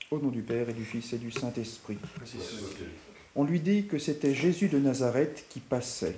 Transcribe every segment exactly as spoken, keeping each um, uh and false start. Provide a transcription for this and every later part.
Au nom du Père et du Fils et du Saint-Esprit. On lui dit que c'était Jésus de Nazareth qui passait.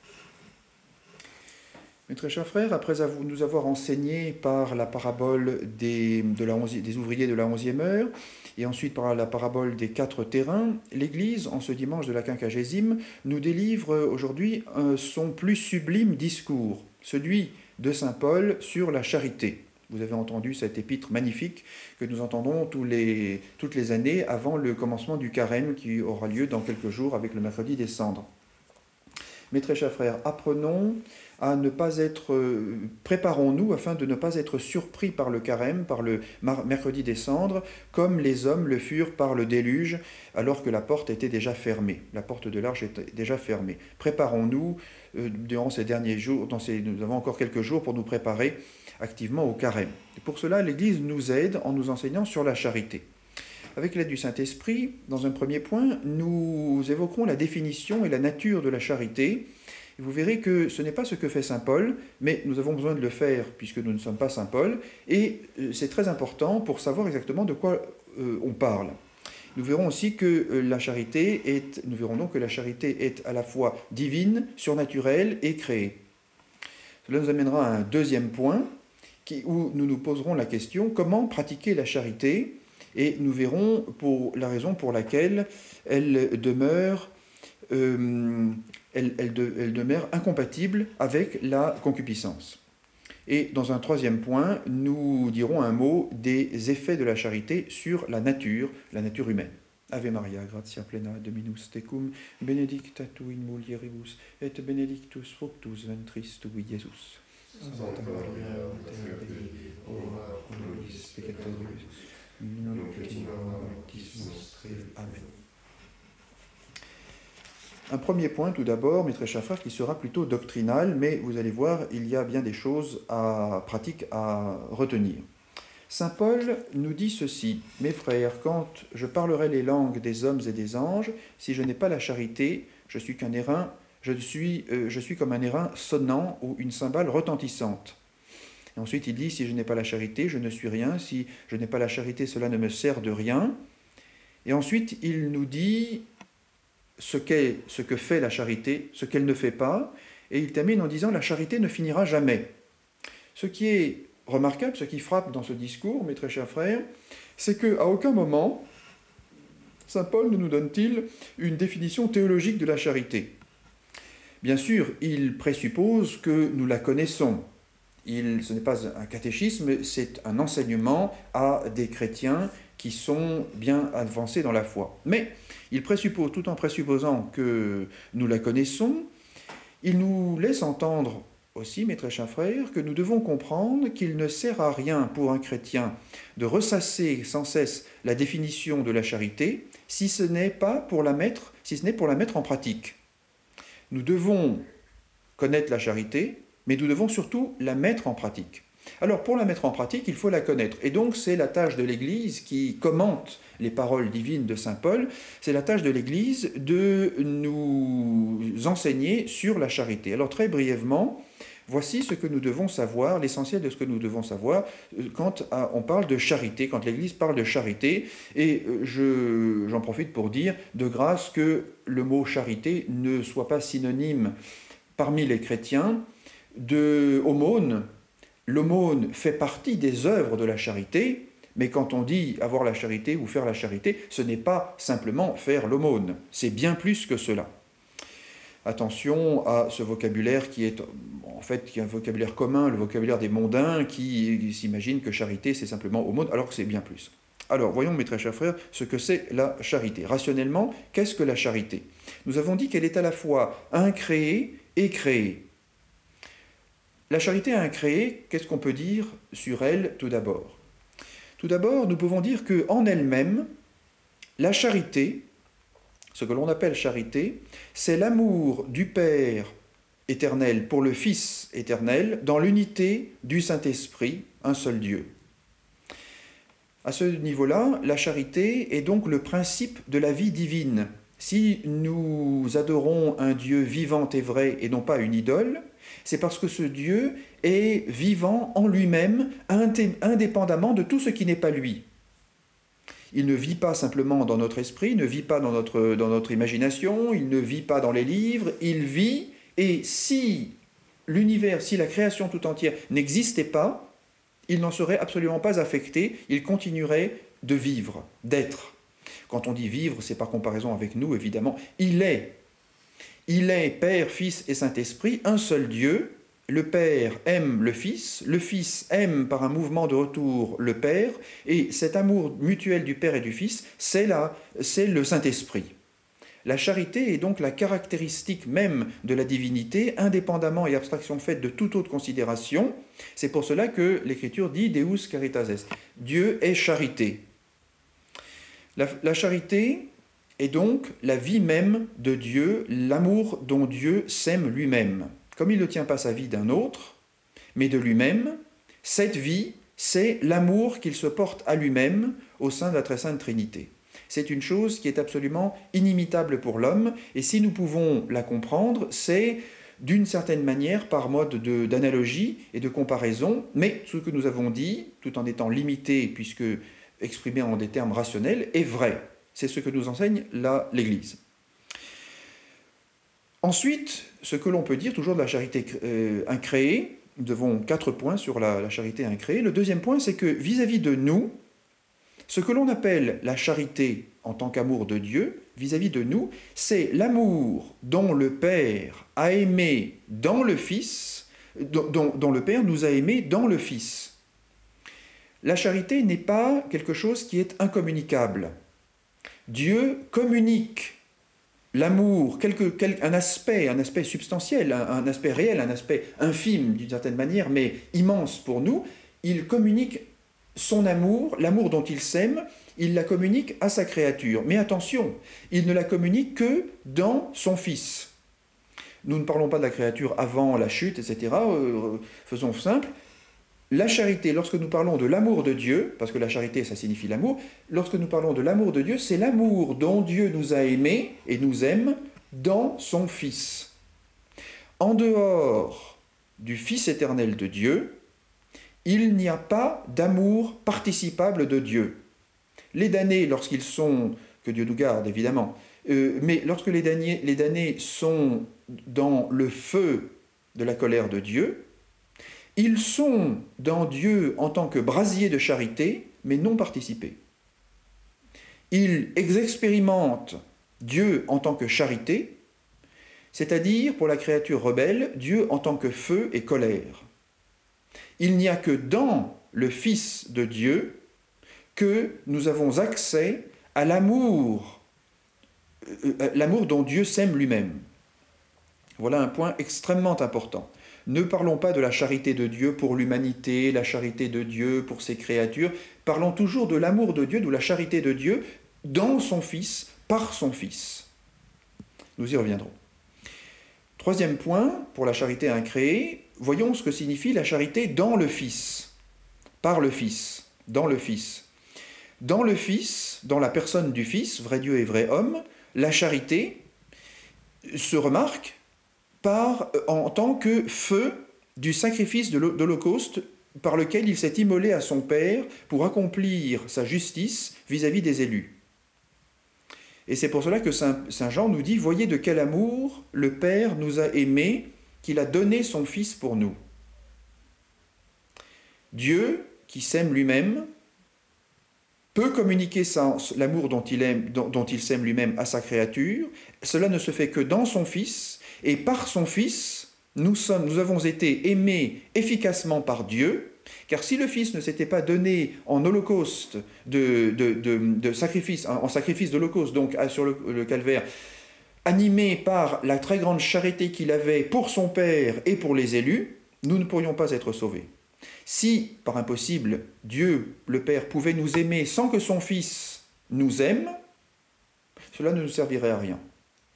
Mes très chers frères, après nous avoir enseigné par la parabole des, de la onze, des ouvriers de la onzième heure, et ensuite par la parabole des quatre terrains, l'Église, en ce dimanche de la quinquagésime, nous délivre aujourd'hui son plus sublime discours, celui de saint Paul sur la charité. Vous avez entendu cet épître magnifique que nous entendons tous les, toutes les années avant le commencement du carême qui aura lieu dans quelques jours avec le mercredi des cendres. Mes très chers frères, apprenons à ne pas être, euh, préparons-nous afin de ne pas être surpris par le carême, par le mercredi des cendres, comme les hommes le furent par le déluge, alors que la porte était déjà fermée. La porte de l'arche était déjà fermée. Préparons-nous euh, durant ces derniers jours, dans ces, nous avons encore quelques jours pour nous préparer activement au carême. Et pour cela, l'Église nous aide en nous enseignant sur la charité. Avec l'aide du Saint-Esprit, dans un premier point, nous évoquerons la définition et la nature de la charité. Et vous verrez que ce n'est pas ce que fait saint Paul, mais nous avons besoin de le faire puisque nous ne sommes pas saint Paul, et c'est très important pour savoir exactement de quoi euh, on parle. Nous verrons aussi que la charité est, nous verrons donc que la charité est à la fois divine, surnaturelle et créée. Cela nous amènera à un deuxième point qui, où nous nous poserons la question comment pratiquer la charité. Et nous verrons pour la raison pour laquelle elle demeure, euh, elle, elle, de, elle demeure incompatible avec la concupiscence. Et dans un troisième point, nous dirons un mot des effets de la charité sur la nature, la nature humaine. Ave Maria, gratia plena, Dominus tecum, benedicta tu in mulieribus, et benedictus fructus ventris tui, Iesus. Santa Maria, Mater Dei, ora pro nobis peccatoribus, Amen. Un premier point tout d'abord, mes très chers frères, qui sera plutôt doctrinal, mais vous allez voir, il y a bien des choses à, pratiques à retenir. Saint Paul nous dit ceci: « Mes frères, quand je parlerai les langues des hommes et des anges, si je n'ai pas la charité, je suis qu'un airain, je suis, euh, je suis comme un airain sonnant ou une cymbale retentissante. » Et ensuite, il dit, si je n'ai pas la charité, je ne suis rien. Si je n'ai pas la charité, cela ne me sert de rien. Et ensuite, il nous dit ce, qu'est, ce que fait la charité, ce qu'elle ne fait pas. Et il termine en disant, la charité ne finira jamais. Ce qui est remarquable, ce qui frappe dans ce discours, mes très chers frères, c'est qu'à aucun moment, saint Paul ne nous donne-t-il une définition théologique de la charité. Bien sûr, il présuppose que nous la connaissons. Il, ce n'est pas un catéchisme, c'est un enseignement à des chrétiens qui sont bien avancés dans la foi. Mais il présuppose, tout en présupposant que nous la connaissons, il nous laisse entendre aussi, mes très chers frères, que nous devons comprendre qu'il ne sert à rien pour un chrétien de ressasser sans cesse la définition de la charité, si ce n'est pas pour la mettre, si ce n'est pour la mettre en pratique. Nous devons connaître la charité, mais nous devons surtout la mettre en pratique. Alors, pour la mettre en pratique, il faut la connaître. Et donc, c'est la tâche de l'Église qui commente les paroles divines de saint Paul, c'est la tâche de l'Église de nous enseigner sur la charité. Alors, très brièvement, voici ce que nous devons savoir, l'essentiel de ce que nous devons savoir quand on parle de charité, quand l'Église parle de charité. Et je, j'en profite pour dire, de grâce, que le mot charité ne soit pas synonyme parmi les chrétiens de aumône. L'aumône fait partie des œuvres de la charité, mais quand on dit avoir la charité ou faire la charité, ce n'est pas simplement faire l'aumône, c'est bien plus que cela. Attention à ce vocabulaire qui est en fait qui est un vocabulaire commun, le vocabulaire des mondains qui s'imaginent que charité c'est simplement aumône, alors que c'est bien plus. Alors, voyons, mes très chers frères, ce que c'est la charité. Rationnellement, qu'est-ce que la charité ? Nous avons dit qu'elle est à la fois incréée et créée. La charité incréée, qu'est-ce qu'on peut dire sur elle tout d'abord ? Tout d'abord, nous pouvons dire qu'en elle-même, la charité, ce que l'on appelle charité, c'est l'amour du Père éternel pour le Fils éternel dans l'unité du Saint-Esprit, un seul Dieu. À ce niveau-là, la charité est donc le principe de la vie divine. Si nous adorons un Dieu vivant et vrai et non pas une idole, c'est parce que ce Dieu est vivant en lui-même, indépendamment de tout ce qui n'est pas lui. Il ne vit pas simplement dans notre esprit, il ne vit pas dans notre, dans notre imagination, il ne vit pas dans les livres, il vit, et si l'univers, si la création tout entière n'existait pas, il n'en serait absolument pas affecté, il continuerait de vivre, d'être. Quand on dit vivre, c'est par comparaison avec nous, évidemment. Il est. Il est Père, Fils et Saint-Esprit, un seul Dieu. Le Père aime le Fils, le Fils aime par un mouvement de retour le Père, et cet amour mutuel du Père et du Fils, c'est là, c'est le Saint-Esprit. La charité est donc la caractéristique même de la divinité, indépendamment et abstraction faite de toute autre considération. C'est pour cela que l'Écriture dit « Deus caritas est ». Dieu est charité. La, la charité est donc la vie même de Dieu, l'amour dont Dieu s'aime lui-même. Comme il ne tient pas sa vie d'un autre, mais de lui-même, cette vie, c'est l'amour qu'il se porte à lui-même au sein de la très sainte Trinité. C'est une chose qui est absolument inimitable pour l'homme, et si nous pouvons la comprendre, c'est d'une certaine manière par mode de, d'analogie et de comparaison, mais ce que nous avons dit, tout en étant limité, puisque exprimé en des termes rationnels, est vrai. C'est ce que nous enseigne la, l'Église. Ensuite, ce que l'on peut dire, toujours de la charité euh, incréée, nous avons quatre points sur la, la charité incréée. Le deuxième point, c'est que vis-à-vis de nous, ce que l'on appelle la charité en tant qu'amour de Dieu, vis-à-vis de nous, c'est l'amour dont le Père a aimé dans le Fils, dont, dont le Père nous a aimés dans le Fils. La charité n'est pas quelque chose qui est incommunicable. Dieu communique l'amour, quelque, quelque, un aspect, un aspect substantiel, un, un aspect réel, un aspect infime d'une certaine manière, mais immense pour nous. Il communique son amour, l'amour dont il s'aime, il la communique à sa créature. Mais attention, il ne la communique que dans son Fils. Nous ne parlons pas de la créature avant la chute, et cetera. Euh, faisons simple. La charité, lorsque nous parlons de l'amour de Dieu, parce que la charité, ça signifie l'amour, lorsque nous parlons de l'amour de Dieu, c'est l'amour dont Dieu nous a aimés et nous aime dans son Fils. En dehors du Fils éternel de Dieu, il n'y a pas d'amour participable de Dieu. Les damnés, lorsqu'ils sont, que Dieu nous garde évidemment, euh, mais lorsque les damnés, les damnés sont dans le feu de la colère de Dieu, ils sont dans Dieu en tant que brasier de charité, mais non participés. Ils expérimentent Dieu en tant que charité, c'est-à-dire, pour la créature rebelle, Dieu en tant que feu et colère. Il n'y a que dans le Fils de Dieu que nous avons accès à l'amour, euh, l'amour dont Dieu s'aime lui-même. Voilà un point extrêmement important. Ne parlons pas de la charité de Dieu pour l'humanité, la charité de Dieu pour ses créatures. Parlons toujours de l'amour de Dieu, de la charité de Dieu dans son Fils, par son Fils. Nous y reviendrons. Troisième point, pour la charité incréée, voyons ce que signifie la charité dans le Fils, par le Fils, dans le Fils. Dans le Fils, dans la personne du Fils, vrai Dieu et vrai homme, la charité se remarque par, en tant que feu du sacrifice de l'Holocauste par lequel il s'est immolé à son Père pour accomplir sa justice vis-à-vis des élus. Et c'est pour cela que Saint, Saint Jean nous dit « Voyez de quel amour le Père nous a aimés, qu'il a donné son Fils pour nous. » Dieu, qui s'aime lui-même, peut communiquer sa, l'amour dont il, aime, dont, dont il s'aime lui-même à sa créature. Cela ne se fait que dans son Fils, et par son Fils, nous, sommes, nous avons été aimés efficacement par Dieu, car si le Fils ne s'était pas donné en holocauste de, de, de, de sacrifice, en sacrifice d'holocauste, donc sur le, le calvaire, animé par la très grande charité qu'il avait pour son Père et pour les élus, nous ne pourrions pas être sauvés. Si, par impossible, Dieu, le Père, pouvait nous aimer sans que son Fils nous aime, cela ne nous servirait à rien.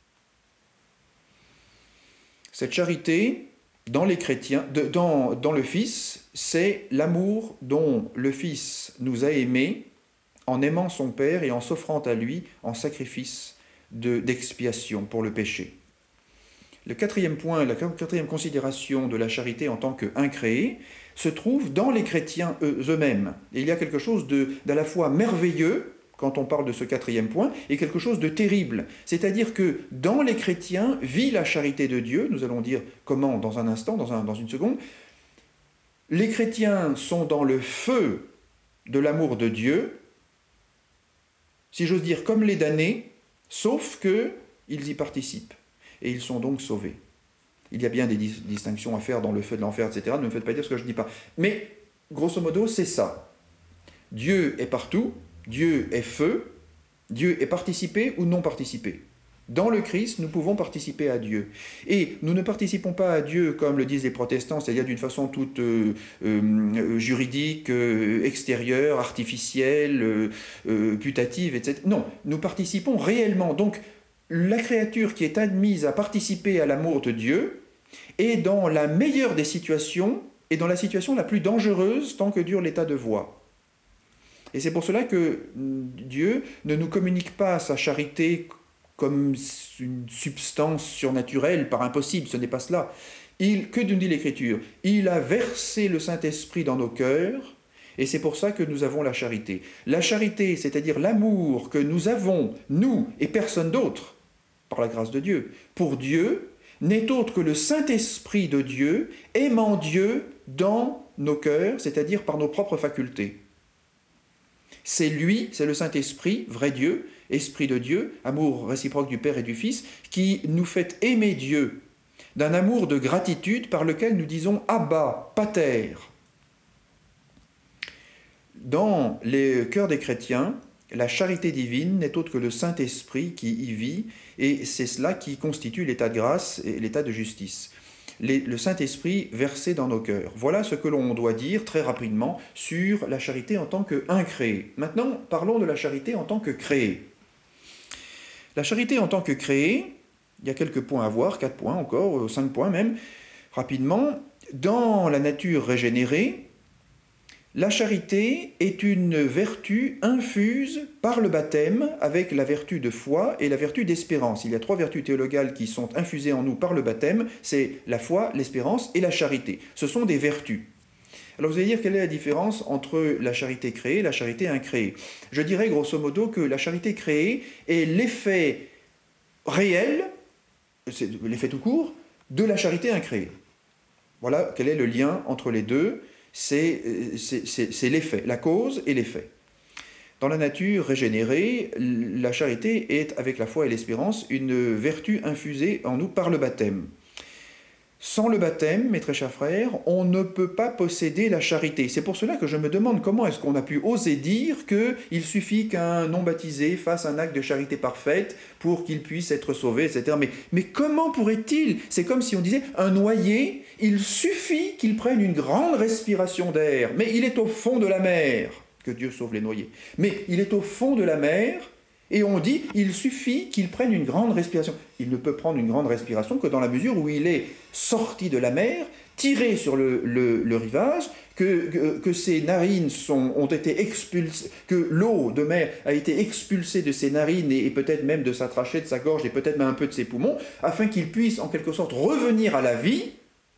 Cette charité, dans les chrétiens, de, dans, dans le Fils, c'est l'amour dont le Fils nous a aimés en aimant son Père et en s'offrant à lui en sacrifice de, d'expiation pour le péché. Le quatrième point, la quatrième considération de la charité en tant qu'incréée se trouve dans les chrétiens eux-mêmes. Et il y a quelque chose de, d'à la fois merveilleux quand on parle de ce quatrième point, est quelque chose de terrible. C'est-à-dire que dans les chrétiens vit la charité de Dieu, nous allons dire comment dans un instant, dans, un, dans une seconde. Les chrétiens sont dans le feu de l'amour de Dieu, si j'ose dire comme les damnés, sauf qu'ils y participent, et ils sont donc sauvés. Il y a bien des dis- distinctions à faire dans le feu de l'enfer, et cetera. Ne me faites pas dire ce que je ne dis pas. Mais, grosso modo, c'est ça. Dieu est partout, Dieu est feu, Dieu est participé ou non participé. Dans le Christ, nous pouvons participer à Dieu. Et nous ne participons pas à Dieu comme le disent les protestants, c'est-à-dire d'une façon toute euh, euh, juridique, euh, extérieure, artificielle, euh, euh, putative, et cetera. Non, nous participons réellement. Donc, la créature qui est admise à participer à l'amour de Dieu est dans la meilleure des situations et dans la situation la plus dangereuse tant que dure l'état de voie. Et c'est pour cela que Dieu ne nous communique pas sa charité comme une substance surnaturelle par impossible, ce n'est pas cela. Il, que nous dit l'Écriture? Il a versé le Saint-Esprit dans nos cœurs, et c'est pour ça que nous avons la charité. La charité, c'est-à-dire l'amour que nous avons, nous et personne d'autre, par la grâce de Dieu, pour Dieu, n'est autre que le Saint-Esprit de Dieu aimant Dieu dans nos cœurs, c'est-à-dire par nos propres facultés. C'est lui, c'est le Saint-Esprit, vrai Dieu, Esprit de Dieu, amour réciproque du Père et du Fils, qui nous fait aimer Dieu d'un amour de gratitude par lequel nous disons « Abba, Pater ». Dans les cœurs des chrétiens, la charité divine n'est autre que le Saint-Esprit qui y vit, et c'est cela qui constitue l'état de grâce et l'état de justice. Les, le Saint-Esprit versé dans nos cœurs. Voilà ce que l'on doit dire très rapidement sur la charité en tant qu'incréée. Maintenant, parlons de la charité en tant que créée. La charité en tant que créée, il y a quelques points à voir, quatre points encore, cinq points même, rapidement. Dans la nature régénérée, la charité est une vertu infuse par le baptême avec la vertu de foi et la vertu d'espérance. Il y a trois vertus théologales qui sont infusées en nous par le baptême, c'est la foi, l'espérance et la charité. Ce sont des vertus. Alors vous allez dire quelle est la différence entre la charité créée et la charité incréée. Je dirais grosso modo que la charité créée est l'effet réel, c'est l'effet tout court, de la charité incréée. Voilà quel est le lien entre les deux. C'est, c'est, c'est, c'est l'effet, la cause et l'effet. Dans la nature régénérée, la charité est, avec la foi et l'espérance, une vertu infusée en nous par le baptême. Sans le baptême, mes très chers frères, on ne peut pas posséder la charité. C'est pour cela que je me demande comment est-ce qu'on a pu oser dire qu'il suffit qu'un non-baptisé fasse un acte de charité parfaite pour qu'il puisse être sauvé, et cetera. Mais, mais comment pourrait-il? C'est comme si on disait, un noyé, il suffit qu'il prenne une grande respiration d'air, mais il est au fond de la mer, que Dieu sauve les noyés. Mais il est au fond de la mer, et on dit, il suffit qu'il prenne une grande respiration. Il ne peut prendre une grande respiration que dans la mesure où il est sorti de la mer, tiré sur le, le, le rivage, que, que, que ses narines sont, ont été expulsées, que l'eau de mer a été expulsée de ses narines et, et peut-être même de sa trachée, de sa gorge et peut-être même un peu de ses poumons, afin qu'il puisse en quelque sorte revenir à la vie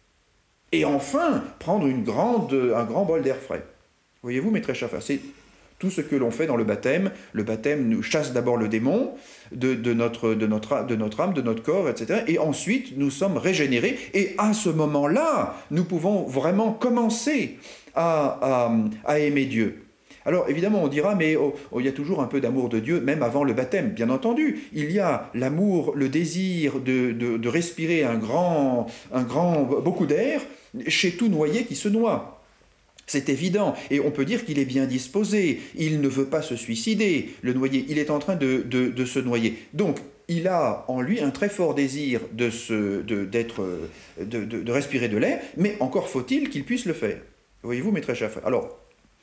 et enfin prendre une grande, un grand bol d'air frais. Voyez-vous, mes très chers frères, c'est tout ce que l'on fait dans le baptême. Le baptême nous chasse d'abord le démon de, de, notre, de, notre, de notre âme, de notre corps, et cetera. Et ensuite, nous sommes régénérés. Et à ce moment-là, nous pouvons vraiment commencer à, à, à aimer Dieu. Alors évidemment, on dira, mais oh, oh, il y a toujours un peu d'amour de Dieu, même avant le baptême. Bien entendu, il y a l'amour, le désir de, de, de respirer un grand, un grand, beaucoup d'air chez tout noyé qui se noie. C'est évident, et on peut dire qu'il est bien disposé, il ne veut pas se suicider, le noyé, il est en train de, de, de se noyer. Donc, il a en lui un très fort désir de, se, de, d'être, de, de, de respirer de l'air, mais encore faut-il qu'il puisse le faire. Voyez-vous, mes très chers frères. Alors,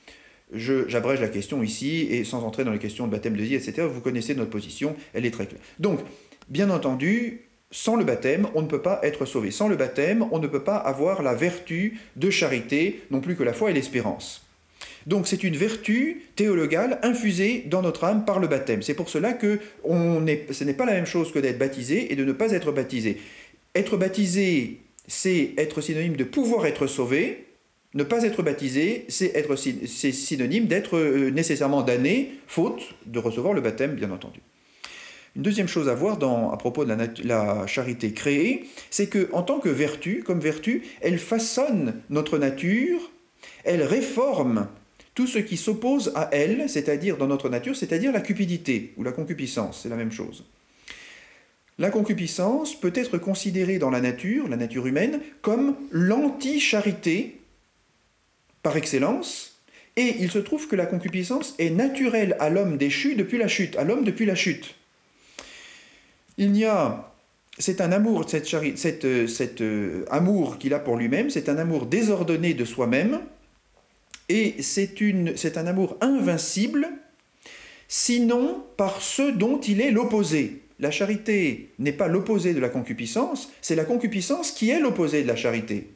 je, j'abrège la question ici, et sans entrer dans les questions de baptême de vie, et cetera, vous connaissez notre position, elle est très claire. Donc, bien entendu, sans le baptême, on ne peut pas être sauvé. Sans le baptême, on ne peut pas avoir la vertu de charité, non plus que la foi et l'espérance. Donc c'est une vertu théologale infusée dans notre âme par le baptême. C'est pour cela que on est, ce n'est pas la même chose que d'être baptisé et de ne pas être baptisé. Être baptisé, c'est être synonyme de pouvoir être sauvé, Ne pas être baptisé, c'est être c'est synonyme d'être nécessairement damné, faute de recevoir le baptême, bien entendu. Une deuxième chose à voir dans, à propos de la, la charité créée, c'est qu'en tant que vertu, comme vertu, elle façonne notre nature, elle réforme tout ce qui s'oppose à elle, c'est-à-dire dans notre nature, c'est-à-dire la cupidité ou la concupiscence, c'est la même chose. La concupiscence peut être considérée dans la nature, la nature humaine, comme l'anti-charité par excellence, et il se trouve que la concupiscence est naturelle à l'homme déchu depuis la chute, à l'homme depuis la chute. Il y a, c'est un amour, cette, cette, cet euh, amour qu'il a pour lui-même, c'est un amour désordonné de soi-même, et c'est un amour invincible, sinon par ceux dont il est l'opposé. La charité n'est pas l'opposé de la concupiscence, c'est la concupiscence qui est l'opposé de la charité.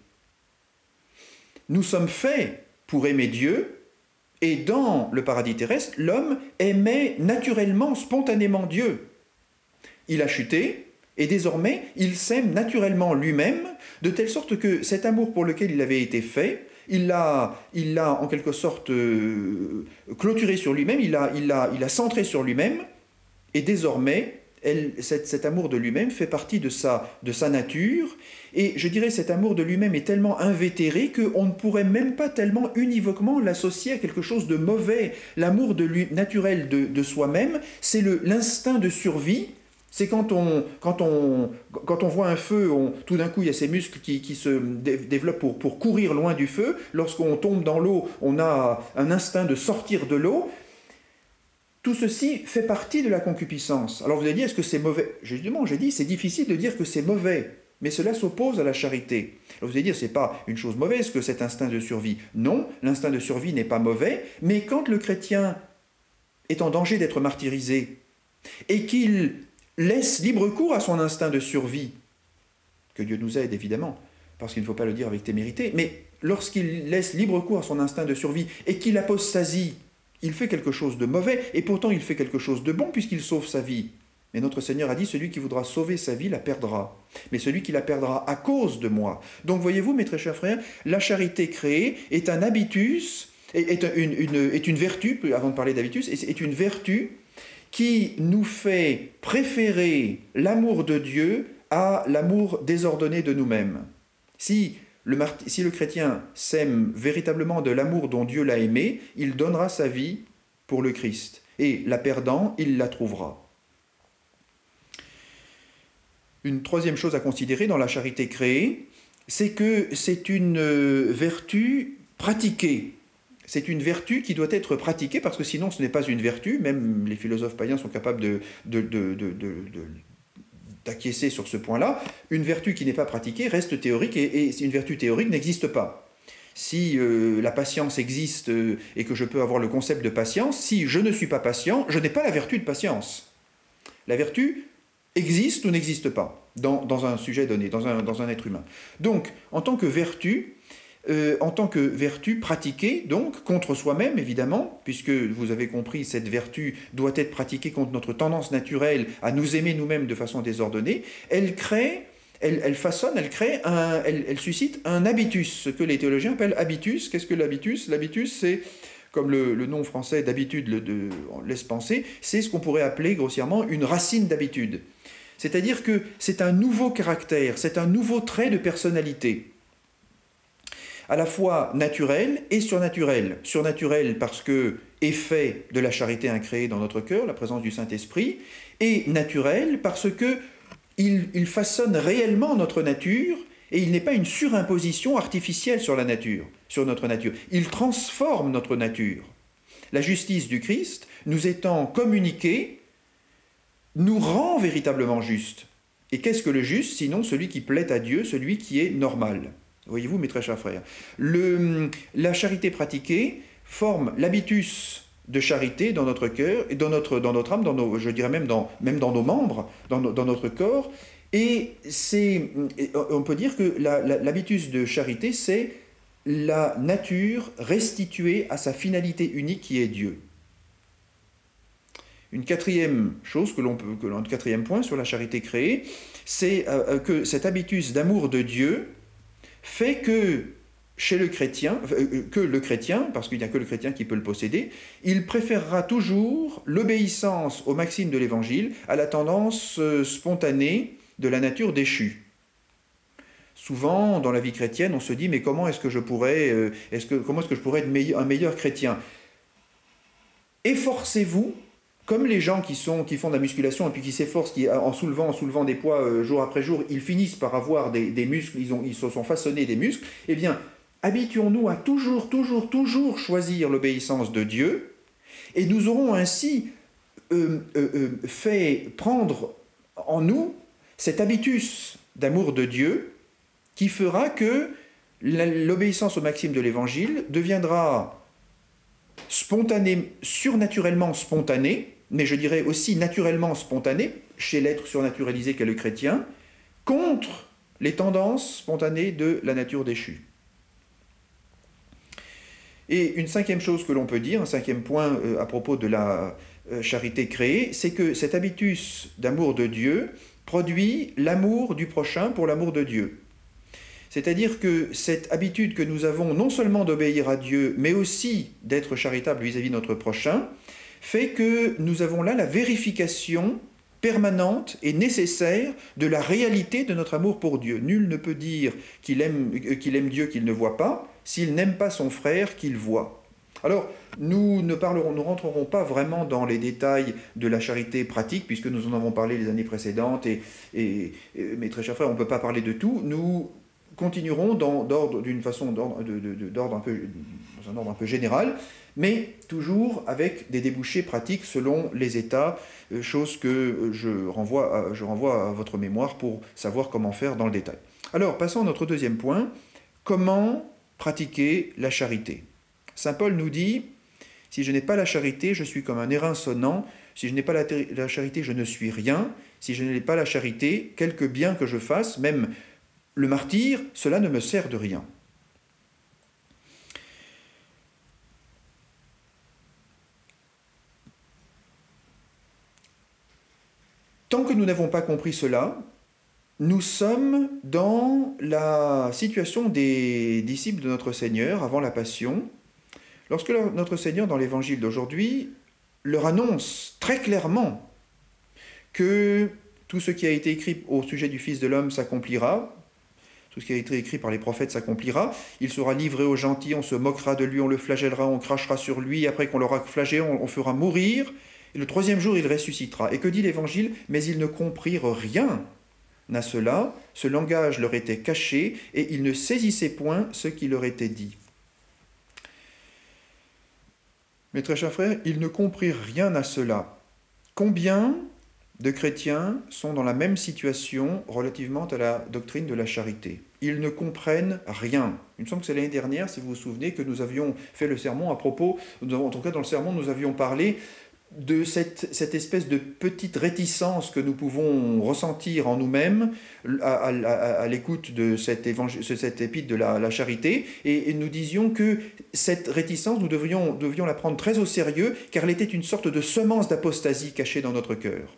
Nous sommes faits pour aimer Dieu, et dans le paradis terrestre, l'homme aimait naturellement, spontanément Dieu. Il a chuté, et désormais, il s'aime naturellement lui-même, de telle sorte que cet amour pour lequel il avait été fait, il l'a il l'a en quelque sorte euh, clôturé sur lui-même, il l'a il a, il a centré sur lui-même, et désormais, elle, cet, cet amour de lui-même fait partie de sa, de sa nature, et je dirais cet amour de lui-même est tellement invétéré qu'on ne pourrait même pas tellement univoquement l'associer à quelque chose de mauvais. L'amour de lui, naturel de, de soi-même, c'est l'instinct de survie. C'est quand on, quand, on, quand on voit un feu, on, tout d'un coup il y a ces muscles qui, qui se dé développent pour, pour courir loin du feu. Lorsqu'on tombe dans l'eau, on a un instinct de sortir de l'eau. Tout ceci fait partie de la concupiscence. Alors vous allez dire, est-ce que c'est mauvais? Justement, j'ai dit, c'est difficile de dire que c'est mauvais, mais cela s'oppose à la charité. Alors vous allez dire, c'est pas une chose mauvaise que cet instinct de survie. Non, l'instinct de survie n'est pas mauvais, mais quand le chrétien est en danger d'être martyrisé et qu'il laisse libre cours à son instinct de survie, que Dieu nous aide évidemment, parce qu'il ne faut pas le dire avec témérité, mais lorsqu'il laisse libre cours à son instinct de survie et qu'il apostasie, il fait quelque chose de mauvais, et pourtant il fait quelque chose de bon puisqu'il sauve sa vie. Mais notre Seigneur a dit, celui qui voudra sauver sa vie la perdra, mais celui qui la perdra à cause de moi. Donc voyez-vous, mes très chers frères, la charité créée est un habitus, est une, une, est une vertu, avant de parler d'habitus, est une vertu qui nous fait préférer l'amour de Dieu à l'amour désordonné de nous-mêmes. Si le, si le chrétien s'aime véritablement de l'amour dont Dieu l'a aimé, il donnera sa vie pour le Christ. Et la perdant, il la trouvera. Une troisième chose à considérer dans la charité créée, c'est que c'est une vertu pratiquée. C'est une vertu qui doit être pratiquée, parce que sinon ce n'est pas une vertu. Même les philosophes païens sont capables de, de, de, de, de, de d'acquiescer sur ce point-là. Une vertu qui n'est pas pratiquée reste théorique, et, et une vertu théorique n'existe pas. Si euh, la patience existe euh, et que je peux avoir le concept de patience, si je ne suis pas patient, je n'ai pas la vertu de patience. La vertu existe ou n'existe pas dans, dans un sujet donné, dans un, dans un être humain. Donc, en tant que vertu, Euh, en tant que vertu pratiquée, donc, contre soi-même, évidemment, puisque vous avez compris, cette vertu doit être pratiquée contre notre tendance naturelle à nous aimer nous-mêmes de façon désordonnée, elle crée, elle, elle façonne, elle crée, un, elle, elle suscite un habitus, ce que les théologiens appellent habitus. Qu'est-ce que l'habitus? L'habitus, c'est, comme le, le nom français d'habitude le de, laisse penser, c'est ce qu'on pourrait appeler grossièrement une racine d'habitude. C'est-à-dire que c'est un nouveau caractère, c'est un nouveau trait de personnalité, à la fois naturel et surnaturel. Surnaturel parce que effet de la charité incréée dans notre cœur, la présence du Saint-Esprit, et naturel parce que il, il façonne réellement notre nature, et il n'est pas une surimposition artificielle sur la nature, sur notre nature. Il transforme notre nature. La justice du Christ, nous étant communiquée, nous rend véritablement justes. Et qu'est-ce que le juste, sinon celui qui plaît à Dieu, celui qui est normal? Voyez-vous, mes très chers frères, le, la charité pratiquée forme l'habitus de charité dans notre cœur, et dans notre, dans notre âme, dans nos, je dirais même dans, même dans nos membres, dans, no, dans notre corps. Et c'est, on peut dire que la, la, l'habitus de charité, c'est la nature restituée à sa finalité unique qui est Dieu. Une quatrième chose, que l'on peut, que l'on, un quatrième point sur la charité créée, c'est euh, que cet habitus d'amour de Dieu fait que chez le chrétien, euh, que le chrétien, parce qu'il n'y a que le chrétien qui peut le posséder, il préférera toujours l'obéissance aux maximes de l'Évangile à la tendance euh, spontanée de la nature déchue. Souvent, dans la vie chrétienne, on se dit, mais comment est-ce que je pourrais, euh, est-ce que, comment est-ce que je pourrais être meilleur, un meilleur chrétien? Efforcez-vous, comme les gens qui, sont, qui font de la musculation et puis qui s'efforcent, qui, en soulevant, en soulevant des poids euh, jour après jour, ils finissent par avoir des, des muscles, ils, ont, ils se sont façonnés des muscles, eh bien, habituons-nous à toujours, toujours, toujours choisir l'obéissance de Dieu, et nous aurons ainsi euh, euh, euh, fait prendre en nous cet habitus d'amour de Dieu qui fera que l'obéissance aux maximes de l'Évangile deviendra spontanée, surnaturellement spontanée, mais je dirais aussi naturellement spontanée, chez l'être surnaturalisé qu'est le chrétien, contre les tendances spontanées de la nature déchue. Et une cinquième chose que l'on peut dire, un cinquième point euh, à propos de la euh, charité créée, c'est que cet habitus d'amour de Dieu produit l'amour du prochain pour l'amour de Dieu. C'est-à-dire que cette habitude que nous avons non seulement d'obéir à Dieu, mais aussi d'être charitable vis-à-vis de notre prochain, fait que nous avons là la vérification permanente et nécessaire de la réalité de notre amour pour Dieu. Nul ne peut dire qu'il aime, qu'il aime Dieu qu'il ne voit pas, s'il n'aime pas son frère qu'il voit. Alors, nous ne parlerons, nous rentrerons pas vraiment dans les détails de la charité pratique, puisque nous en avons parlé les années précédentes, et, et, et mes très chers frères, on ne peut pas parler de tout. Nous continuerons dans, d'ordre, d'une façon d'ordre, de, de, d'ordre un peu, dans un ordre un peu général, mais toujours avec des débouchés pratiques selon les états, euh, chose que je renvoie, à, je renvoie à votre mémoire pour savoir comment faire dans le détail. Alors, passons à notre deuxième point, comment pratiquer la charité. Saint Paul nous dit, si je n'ai pas la charité, je suis comme un airain sonnant, si je n'ai pas la, la charité, je ne suis rien, si je n'ai pas la charité, quelque bien que je fasse, même le martyre, cela ne me sert de rien. Tant que nous n'avons pas compris cela, nous sommes dans la situation des disciples de notre Seigneur avant la Passion, lorsque notre Seigneur, dans l'Évangile d'aujourd'hui, leur annonce très clairement que tout ce qui a été écrit au sujet du Fils de l'homme s'accomplira, tout ce qui a été écrit par les prophètes s'accomplira, il sera livré aux gentils, on se moquera de lui, on le flagellera, on crachera sur lui, après qu'on l'aura flagellé, on, on fera mourir, et le troisième jour il ressuscitera. Et que dit l'Évangile? Mais ils ne comprirent rien à cela, ce langage leur était caché, et ils ne saisissaient point ce qui leur était dit. Mes très chers frères, ils ne comprirent rien à cela. Combien de chrétiens sont dans la même situation relativement à la doctrine de la charité? Ils ne comprennent rien. Il me semble que c'est l'année dernière, si vous vous souvenez, que nous avions fait le sermon à propos, en tout cas dans le sermon, nous avions parlé de cette, cette espèce de petite réticence que nous pouvons ressentir en nous-mêmes à, à, à, à l'écoute de cette, cette épître de la, la charité, et, et nous disions que cette réticence, nous devrions, devions la prendre très au sérieux, car elle était une sorte de semence d'apostasie cachée dans notre cœur.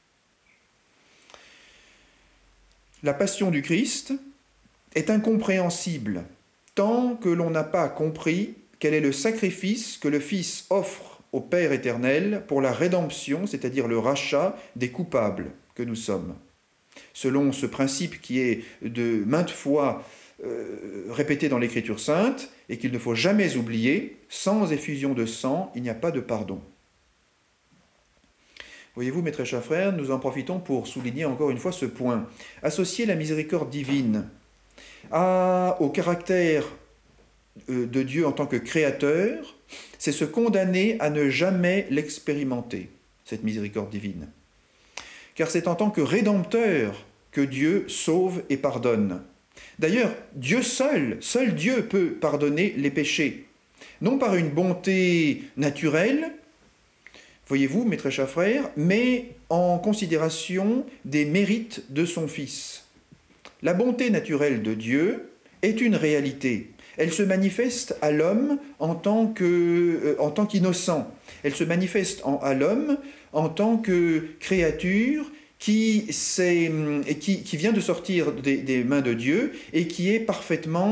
La passion du Christ est incompréhensible tant que l'on n'a pas compris quel est le sacrifice que le Fils offre au Père éternel pour la rédemption, c'est-à-dire le rachat des coupables que nous sommes. Selon ce principe qui est de maintes fois euh, répété dans l'Écriture sainte et qu'il ne faut jamais oublier, sans effusion de sang, il n'y a pas de pardon. Voyez-vous, mes très chers frères, nous en profitons pour souligner encore une fois ce point. Associer la miséricorde divine à, au caractère de Dieu en tant que créateur, c'est se condamner à ne jamais l'expérimenter, cette miséricorde divine. Car c'est en tant que rédempteur que Dieu sauve et pardonne. D'ailleurs, Dieu seul, seul Dieu peut pardonner les péchés, non par une bonté naturelle, voyez-vous, mes très chers frères, mais en considération des mérites de son Fils. La bonté naturelle de Dieu est une réalité. Elle se manifeste à l'homme en tant que, euh, en tant qu'innocent. Elle se manifeste en, à l'homme en tant que créature qui, qui, qui vient de sortir des, des mains de Dieu et qui est parfaitement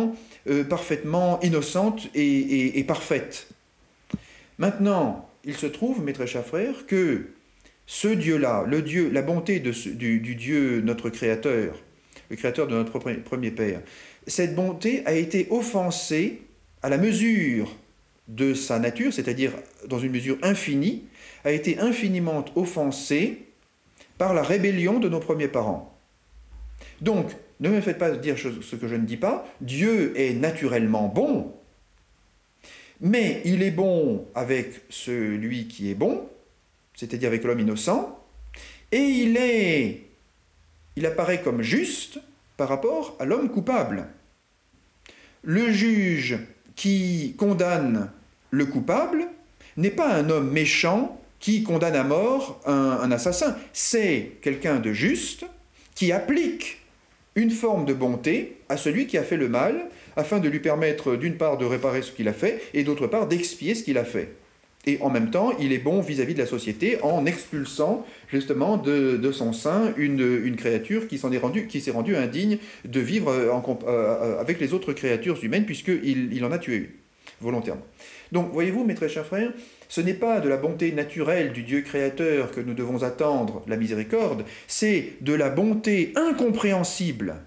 euh, parfaitement innocente et, et, et parfaite. Maintenant, il se trouve, mes très chers frères, que ce Dieu-là, le Dieu, la bonté de ce, du, du Dieu, notre Créateur, le Créateur de notre premier Père, cette bonté a été offensée à la mesure de sa nature, c'est-à-dire dans une mesure infinie, a été infiniment offensée par la rébellion de nos premiers parents. Donc, ne me faites pas dire ce que je ne dis pas, Dieu est naturellement bon, mais il est bon avec celui qui est bon, c'est-à-dire avec l'homme innocent, et il est, il apparaît comme juste par rapport à l'homme coupable. Le juge qui condamne le coupable n'est pas un homme méchant qui condamne à mort un, un assassin, c'est quelqu'un de juste qui applique une forme de bonté à celui qui a fait le mal, afin de lui permettre d'une part de réparer ce qu'il a fait, et d'autre part d'expier ce qu'il a fait. Et en même temps, il est bon vis-à-vis de la société en expulsant justement de, de son sein une, une créature qui s'en est rendue, qui s'est rendue indigne de vivre en, euh, avec les autres créatures humaines, puisqu'il il en a tué une, volontairement. Donc, voyez-vous, mes très chers frères, ce n'est pas de la bonté naturelle du Dieu créateur que nous devons attendre la miséricorde, c'est de la bonté incompréhensible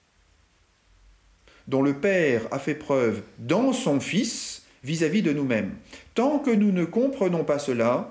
dont le Père a fait preuve dans son Fils vis-à-vis de nous-mêmes. Tant que nous ne comprenons pas cela,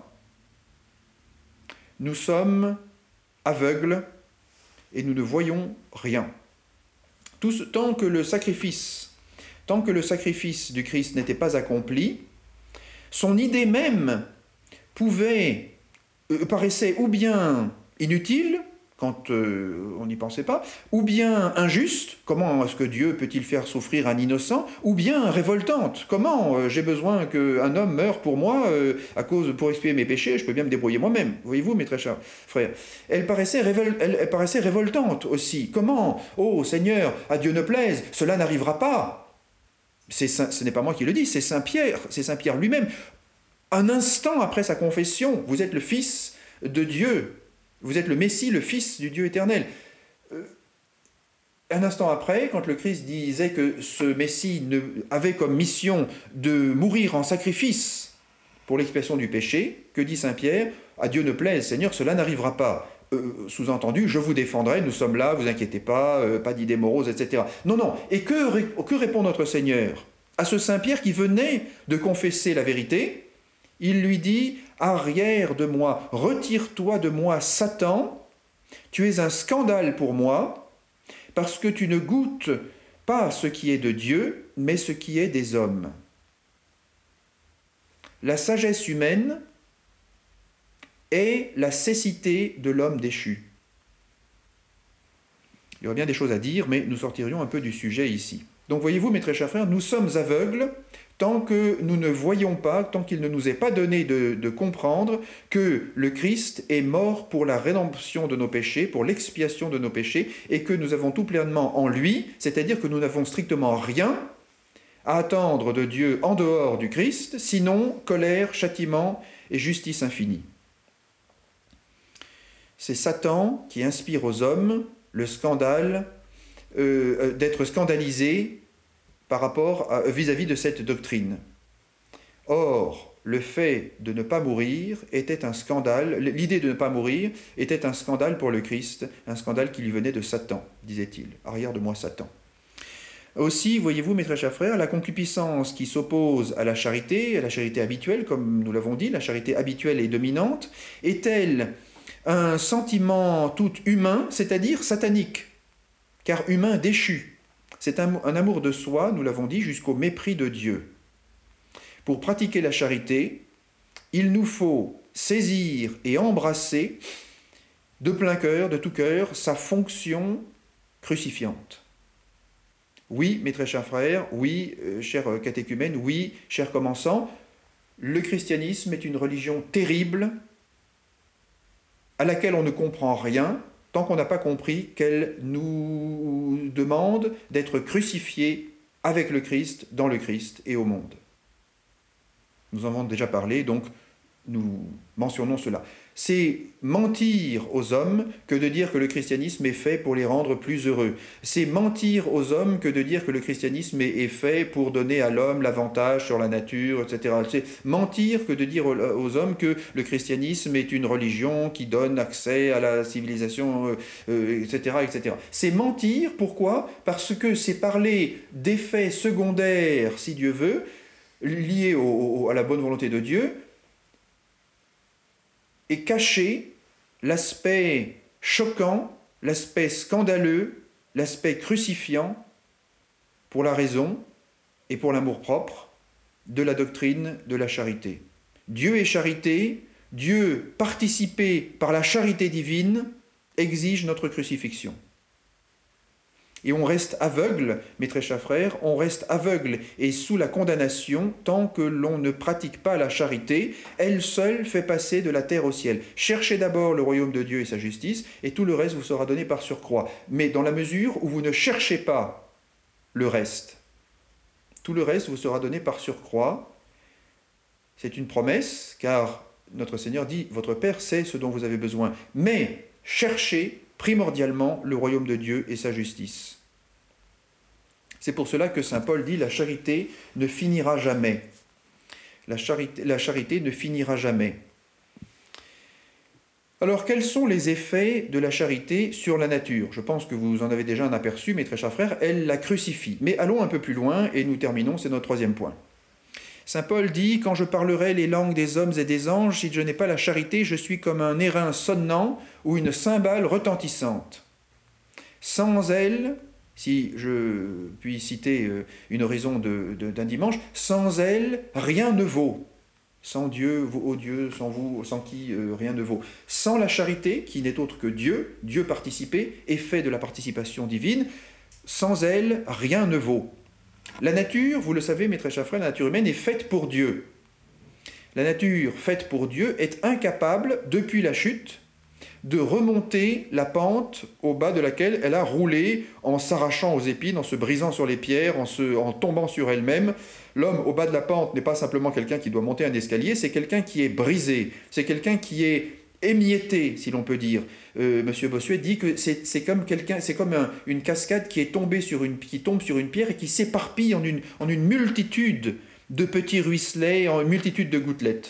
nous sommes aveugles et nous ne voyons rien. Tout ce, tant que le sacrifice, tant que le sacrifice du Christ n'était pas accompli, son idée même pouvait, euh, paraissait ou bien inutile, quand euh, on n'y pensait pas, ou bien injuste, comment est-ce que Dieu peut-il faire souffrir un innocent, ou bien révoltante, comment euh, j'ai besoin qu'un homme meure pour moi euh, à cause, pour expier mes péchés, je peux bien me débrouiller moi-même, voyez-vous mes très chers frères. Elle paraissait, révol, elle, elle paraissait révoltante aussi, comment, oh Seigneur, à Dieu ne plaise, cela n'arrivera pas. C'est, ce n'est pas moi qui le dis, c'est Saint Pierre, c'est Saint Pierre lui-même. Un instant après sa confession, vous êtes le Fils de Dieu, vous êtes le Messie, le Fils du Dieu éternel. Euh, un instant après, quand le Christ disait que ce Messie ne, avait comme mission de mourir en sacrifice pour l'expiation du péché, que dit Saint Pierre ? À Dieu ne plaise, Seigneur, cela n'arrivera pas. Euh, sous-entendu, je vous défendrai, nous sommes là, vous inquiétez pas, euh, pas d'idées moroses, et cetera. Non, non. Et que, que répond notre Seigneur à ce Saint Pierre qui venait de confesser la vérité ? Il lui dit « Arrière de moi, retire-toi de moi, Satan, tu es un scandale pour moi, parce que tu ne goûtes pas ce qui est de Dieu, mais ce qui est des hommes. » La sagesse humaine est la cécité de l'homme déchu. Il y aurait bien des choses à dire, mais nous sortirions un peu du sujet ici. Donc voyez-vous, mes très chers frères, nous sommes aveugles tant que nous ne voyons pas, tant qu'il ne nous est pas donné de, de comprendre que le Christ est mort pour la rédemption de nos péchés, pour l'expiation de nos péchés, et que nous avons tout pleinement en lui, c'est-à-dire que nous n'avons strictement rien à attendre de Dieu en dehors du Christ, sinon colère, châtiment et justice infinie. C'est Satan qui inspire aux hommes le scandale, euh, d'être scandalisés par rapport à, vis-à-vis de cette doctrine. Or, le fait de ne pas mourir était un scandale, l'idée de ne pas mourir était un scandale pour le Christ, un scandale qui lui venait de Satan, disait-il. Arrière de moi, Satan. Aussi, voyez-vous, mes très chers frères, la concupiscence qui s'oppose à la charité, à la charité habituelle, comme nous l'avons dit, la charité habituelle et dominante, est-elle un sentiment tout humain, c'est-à-dire satanique, car humain déchu. C'est un, un amour de soi, nous l'avons dit, jusqu'au mépris de Dieu. Pour pratiquer la charité, il nous faut saisir et embrasser de plein cœur, de tout cœur, sa fonction crucifiante. Oui, mes très chers frères, oui, euh, chers catéchumènes, oui, chers commençants, le christianisme est une religion terrible à laquelle on ne comprend rien tant qu'on n'a pas compris qu'elle nous demande d'être crucifiés avec le Christ, dans le Christ et au monde. Nous en avons déjà parlé, donc nous mentionnons cela. C'est mentir aux hommes que de dire que le christianisme est fait pour les rendre plus heureux. C'est mentir aux hommes que de dire que le christianisme est fait pour donner à l'homme l'avantage sur la nature, et cetera. C'est mentir que de dire aux hommes que le christianisme est une religion qui donne accès à la civilisation, euh, et cetera, et cetera. C'est mentir, pourquoi? Parce que c'est parler d'effets secondaires, si Dieu veut, liés au, au, à la bonne volonté de Dieu, et cacher l'aspect choquant, l'aspect scandaleux, l'aspect crucifiant pour la raison et pour l'amour-propre de la doctrine de la charité. Dieu est charité, Dieu, participé par la charité divine, exige notre crucifixion. Et on reste aveugle, mes très chers frères, on reste aveugle et sous la condamnation tant que l'on ne pratique pas la charité. Elle seule fait passer de la terre au ciel. Cherchez d'abord le royaume de Dieu et sa justice, et tout le reste vous sera donné par surcroît. Mais dans la mesure où vous ne cherchez pas le reste, tout le reste vous sera donné par surcroît. C'est une promesse, car notre Seigneur dit « Votre Père sait ce dont vous avez besoin, mais cherchez primordialement le royaume de Dieu et sa justice. » C'est pour cela que saint Paul dit « La charité ne finira jamais. » La charité, la charité ne finira jamais. Alors, quels sont les effets de la charité sur la nature? Je pense que vous en avez déjà un aperçu, mes très chers frères, elle la crucifie. Mais allons un peu plus loin et nous terminons, c'est notre troisième point. Saint Paul dit « Quand je parlerai les langues des hommes et des anges, si je n'ai pas la charité, je suis comme un airain sonnant ou une cymbale retentissante. Sans elle, si je puis citer une oraison de, de, d'un dimanche, sans elle, rien ne vaut. Sans Dieu, ô Dieu, sans vous, sans qui euh, rien ne vaut. Sans la charité, qui n'est autre que Dieu, Dieu participé, effet de la participation divine, sans elle, rien ne vaut. La nature, vous le savez, mes très chers frères, la nature humaine est faite pour Dieu. La nature faite pour Dieu est incapable, depuis la chute, de remonter la pente au bas de laquelle elle a roulé en s'arrachant aux épines, en se brisant sur les pierres, en, se, en tombant sur elle-même. L'homme au bas de la pente n'est pas simplement quelqu'un qui doit monter un escalier, c'est quelqu'un qui est brisé, c'est quelqu'un qui est émietté, si l'on peut dire. Euh, Monsieur Bossuet dit que c'est, c'est comme, quelqu'un, c'est comme un, une cascade qui, est tombée sur une, qui tombe sur une pierre et qui s'éparpille en une, en une multitude de petits ruisselets, en une multitude de gouttelettes.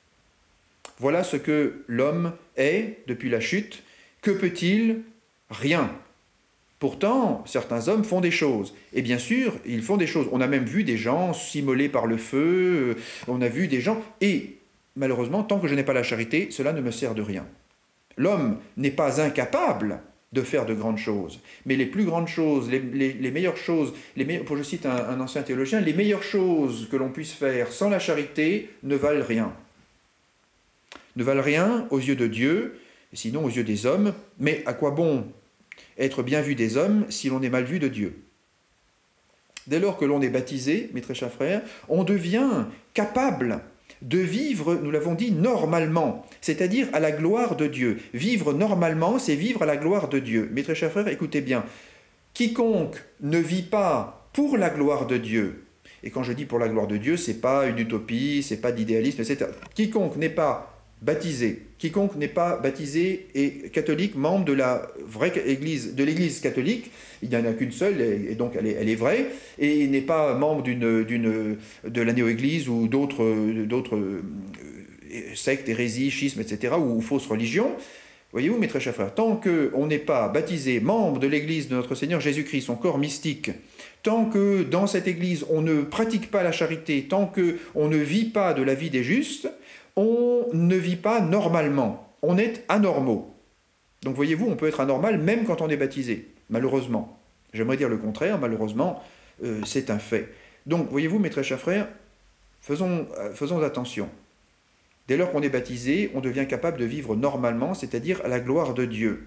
Voilà ce que l'homme est depuis la chute. Que peut-il? Rien. Pourtant, certains hommes font des choses. Et bien sûr, ils font des choses. On a même vu des gens s'immolés par le feu, on a vu des gens... Et malheureusement, tant que je n'ai pas la charité, cela ne me sert de rien. L'homme n'est pas incapable de faire de grandes choses. Mais les plus grandes choses, les, les, les meilleures choses, les meilleures, pour je cite un, un ancien théologien, les meilleures choses que l'on puisse faire sans la charité ne valent rien. Ne valent rien aux yeux de Dieu, sinon aux yeux des hommes. Mais à quoi bon être bien vu des hommes si l'on est mal vu de Dieu? Dès lors que l'on est baptisé, mes très chers frères, on devient capable de vivre, nous l'avons dit, normalement, c'est-à-dire à la gloire de Dieu. Vivre normalement, c'est vivre à la gloire de Dieu. Mes très chers frères, écoutez bien, quiconque ne vit pas pour la gloire de Dieu, et quand je dis pour la gloire de Dieu, ce n'est pas une utopie, ce n'est pas d'idéalisme, et cetera. Quiconque n'est pas baptisé, quiconque n'est pas baptisé et catholique, membre de la vraie église, de l'église catholique, il n'y en a qu'une seule, et donc elle est, elle est vraie, et n'est pas membre d'une, d'une, de la néo-église ou d'autres, d'autres sectes, hérésies, schismes, et cetera, ou fausses religions. Voyez-vous, mes très chers frères, tant qu'on n'est pas baptisé, membre de l'église de notre Seigneur Jésus-Christ, son corps mystique, tant que dans cette église on ne pratique pas la charité, tant qu'on ne vit pas de la vie des justes, on ne vit pas normalement, on est anormaux. Donc voyez-vous, on peut être anormal même quand on est baptisé, malheureusement. J'aimerais dire le contraire, malheureusement, euh, c'est un fait. Donc voyez-vous, mes très chers frères, faisons, euh, faisons attention. Dès lors qu'on est baptisé, on devient capable de vivre normalement, c'est-à-dire à la gloire de Dieu.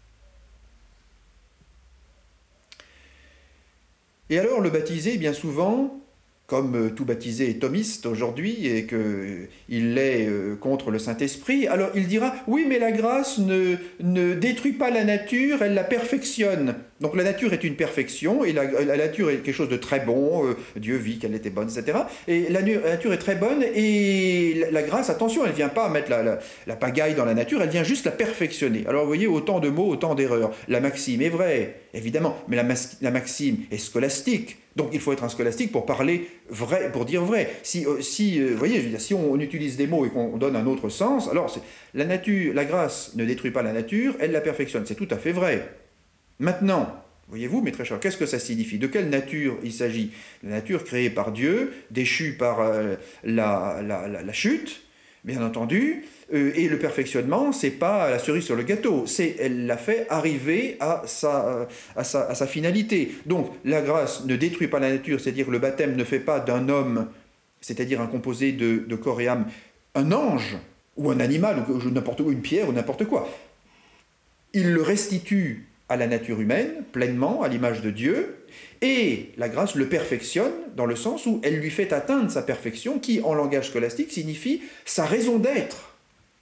Et alors le baptisé, bien souvent, comme tout baptisé est thomiste aujourd'hui et qu'il l'est contre le Saint-Esprit, alors il dira « Oui, mais la grâce ne, ne détruit pas la nature, elle la perfectionne. » Donc la nature est une perfection, et la, la nature est quelque chose de très bon, euh, Dieu vit qu'elle était bonne, et cetera. Et la, la nature est très bonne, et la, la grâce, attention, elle ne vient pas mettre la, la, la pagaille dans la nature, elle vient juste la perfectionner. Alors vous voyez, autant de mots, autant d'erreurs. La maxime est vraie, évidemment, mais la, la maxime est scolastique. Donc il faut être un scolastique pour parler vrai, pour dire vrai. Si, euh, si euh, vous voyez, je veux dire, si on, on utilise des mots et qu'on donne un autre sens, alors la nature, la grâce ne détruit pas la nature, elle la perfectionne. C'est tout à fait vrai. Maintenant, voyez-vous, mes très chers, qu'est-ce que ça signifie? De quelle nature il s'agit? La nature créée par Dieu, déchue par euh, la, la, la, la chute, bien entendu, euh, et le perfectionnement, c'est pas la cerise sur le gâteau, c'est elle l'a fait arriver à sa, à, sa, à sa finalité. Donc, la grâce ne détruit pas la nature, c'est-à-dire le baptême ne fait pas d'un homme, c'est-à-dire un composé de, de corps et âme, un ange, ou un animal, ou n'importe quoi, une pierre, ou n'importe quoi. Il le restitue à la nature humaine, pleinement, à l'image de Dieu, et la grâce le perfectionne dans le sens où elle lui fait atteindre sa perfection, qui, en langage scolastique, signifie sa raison d'être.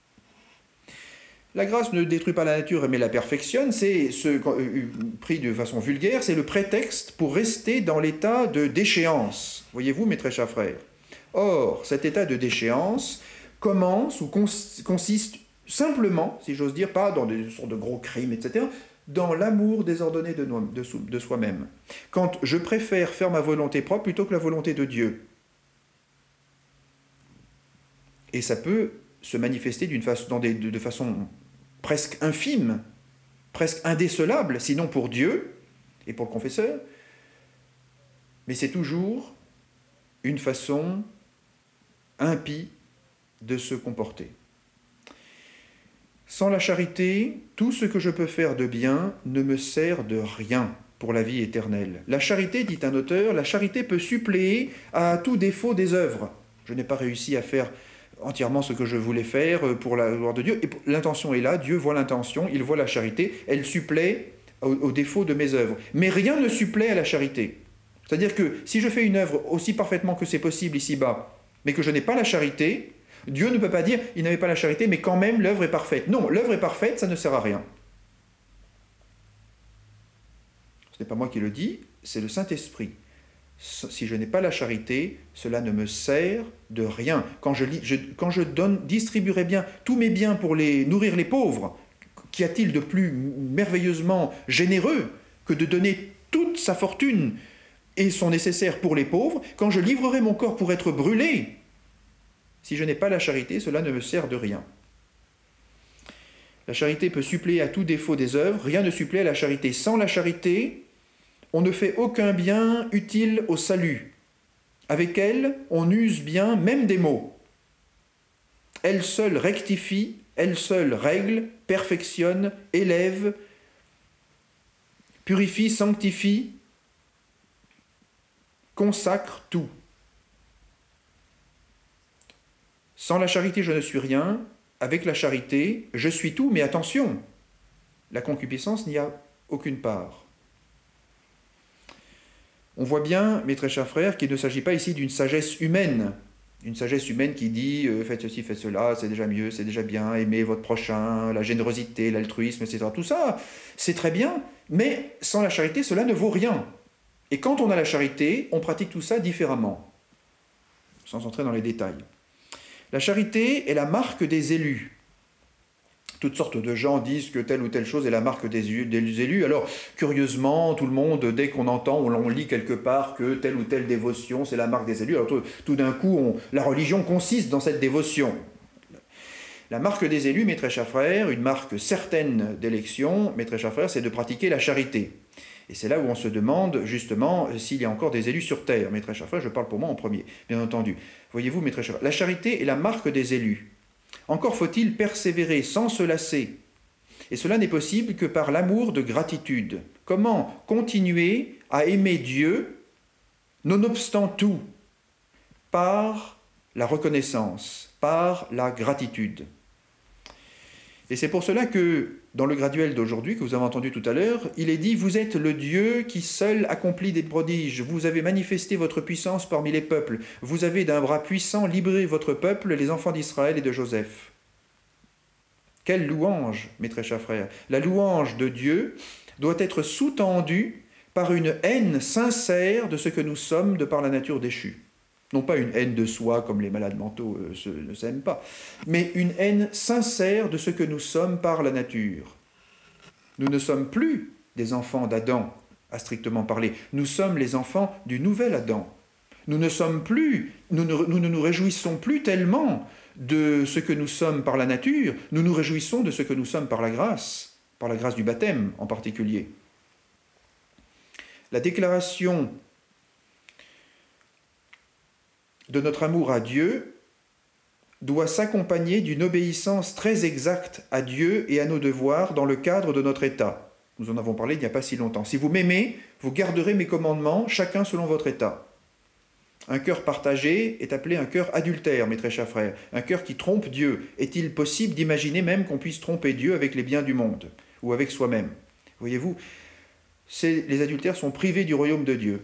La grâce ne détruit pas la nature, mais la perfectionne, c'est, ce, pris de façon vulgaire, c'est le prétexte pour rester dans l'état de déchéance. Voyez-vous, mes très chers frères. Or, cet état de déchéance commence ou cons consiste simplement, si j'ose dire, pas dans des sortes de gros crimes, et cetera, dans l'amour désordonné de, de, de soi-même. Quand je préfère faire ma volonté propre plutôt que la volonté de Dieu. Et ça peut se manifester d'une façon, dans des, de, de façon presque infime, presque indécelable, sinon pour Dieu et pour le confesseur, mais c'est toujours une façon impie de se comporter. Sans la charité, tout ce que je peux faire de bien ne me sert de rien pour la vie éternelle. La charité, dit un auteur, la charité peut suppléer à tout défaut des œuvres. Je n'ai pas réussi à faire entièrement ce que je voulais faire pour la gloire de Dieu. Et l'intention est là, Dieu voit l'intention, il voit la charité, elle supplée au, au défaut de mes œuvres. Mais rien ne supplée à la charité. C'est-à-dire que si je fais une œuvre aussi parfaitement que c'est possible ici-bas, mais que je n'ai pas la charité, Dieu ne peut pas dire, il n'avait pas la charité, mais quand même l'œuvre est parfaite. Non, l'œuvre est parfaite, ça ne sert à rien. Ce n'est pas moi qui le dis, c'est le Saint-Esprit. Si je n'ai pas la charité, cela ne me sert de rien. Quand je, je, quand je donne, distribuerai bien tous mes biens pour les, nourrir les pauvres, qu'y a-t-il de plus merveilleusement généreux que de donner toute sa fortune et son nécessaire pour les pauvres? Quand je livrerai mon corps pour être brûlé, si je n'ai pas la charité, cela ne me sert de rien. La charité peut suppléer à tout défaut des œuvres, rien ne supplée à la charité. Sans la charité, on ne fait aucun bien utile au salut. Avec elle, on use bien même des mots. Elle seule rectifie, elle seule règle, perfectionne, élève, purifie, sanctifie, consacre tout. Sans la charité, je ne suis rien. Avec la charité, je suis tout, mais attention, la concupiscence n'y a aucune part. On voit bien, mes très chers frères, qu'il ne s'agit pas ici d'une sagesse humaine, une sagesse humaine qui dit euh, « faites ceci, faites cela, c'est déjà mieux, c'est déjà bien, aimez votre prochain, la générosité, l'altruisme, et cetera » Tout ça, c'est très bien, mais sans la charité, cela ne vaut rien. Et quand on a la charité, on pratique tout ça différemment, sans entrer dans les détails. La charité est la marque des élus. Toutes sortes de gens disent que telle ou telle chose est la marque des élus. Alors, curieusement, tout le monde, dès qu'on entend, on lit quelque part que telle ou telle dévotion, c'est la marque des élus. Alors, tout, tout d'un coup, on, la religion consiste dans cette dévotion. La marque des élus, mes très chers frères, une marque certaine d'élection, mes très chers frères, c'est de pratiquer la charité. Et c'est là où on se demande, justement, s'il y a encore des élus sur terre. Mes très chers frères, je parle pour moi en premier, bien entendu. Voyez-vous, mes très chers frères, la charité est la marque des élus. Encore faut-il persévérer sans se lasser. Et cela n'est possible que par l'amour de gratitude. Comment continuer à aimer Dieu, nonobstant tout, par la reconnaissance, par la gratitude. Et c'est pour cela que, dans le graduel d'aujourd'hui, que vous avez entendu tout à l'heure, il est dit « Vous êtes le Dieu qui seul accomplit des prodiges. Vous avez manifesté votre puissance parmi les peuples. Vous avez d'un bras puissant libéré votre peuple, les enfants d'Israël et de Joseph. » Quelle louange, mes très chers frères! La louange de Dieu doit être sous-tendu par une haine sincère de ce que nous sommes de par la nature déchue. Non pas une haine de soi, comme les malades mentaux euh, se, ne s'aiment pas, mais une haine sincère de ce que nous sommes par la nature. Nous ne sommes plus des enfants d'Adam, à strictement parler. Nous sommes les enfants du nouvel Adam. Nous ne sommes plus, nous ne, nous ne nous réjouissons plus tellement de ce que nous sommes par la nature, nous nous réjouissons de ce que nous sommes par la grâce, par la grâce du baptême en particulier. La déclaration de notre amour à Dieu doit s'accompagner d'une obéissance très exacte à Dieu et à nos devoirs dans le cadre de notre état. Nous en avons parlé il n'y a pas si longtemps. Si vous m'aimez, vous garderez mes commandements, chacun selon votre état. Un cœur partagé est appelé un cœur adultère, mes très chers frères, un cœur qui trompe Dieu. Est-il possible d'imaginer même qu'on puisse tromper Dieu avec les biens du monde ou avec soi-même? Voyez-vous, les adultères sont privés du royaume de Dieu.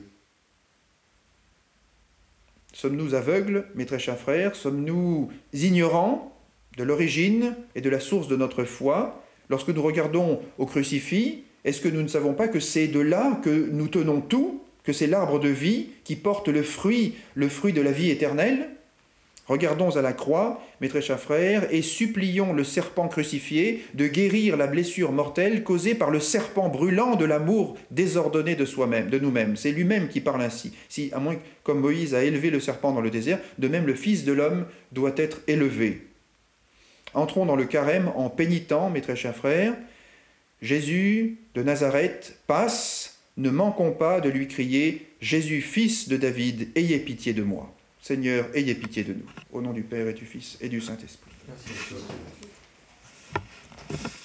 Sommes-nous aveugles, mes très chers frères? Sommes-nous ignorants de l'origine et de la source de notre foi? Lorsque nous regardons au crucifix, est-ce que nous ne savons pas que c'est de là que nous tenons tout, que c'est l'arbre de vie qui porte le fruit, le fruit de la vie éternelle? Regardons à la croix, mes très chers frères, et supplions le serpent crucifié de guérir la blessure mortelle causée par le serpent brûlant de l'amour désordonné de soi-même, de nous-mêmes. C'est lui-même qui parle ainsi. Si, à moins que, comme Moïse a élevé le serpent dans le désert, de même le Fils de l'homme doit être élevé. Entrons dans le carême en pénitent, mes très chers frères. Jésus de Nazareth passe, ne manquons pas de lui crier « Jésus, fils de David, ayez pitié de moi ». Seigneur, ayez pitié de nous. Au nom du Père et du Fils et du Saint-Esprit. Merci.